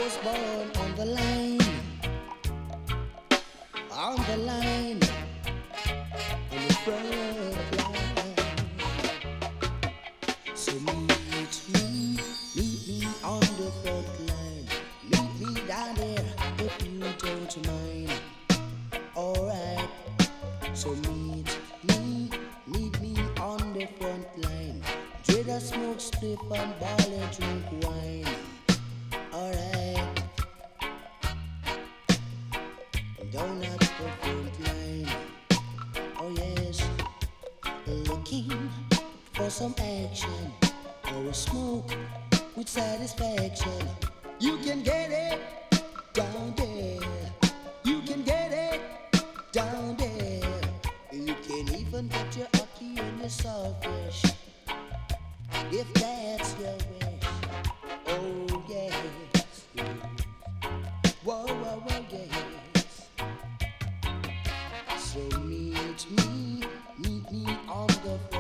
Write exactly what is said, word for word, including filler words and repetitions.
was born on the line, on the line, on the front line. So meet me, meet me on the front line. Meet me down there if you don't mind. Alright, so meet me, meet me on the front line. Dread a smoke strip and ball and drink wine. Alright, down at the front line. Oh yes, looking for some action or a smoke with satisfaction. You can get it down there. You can get it down there. You can even get your hockey and your saltfish if that's your wish. Oh yes. Whoa, whoa, whoa, yes. So meet me, meet me on the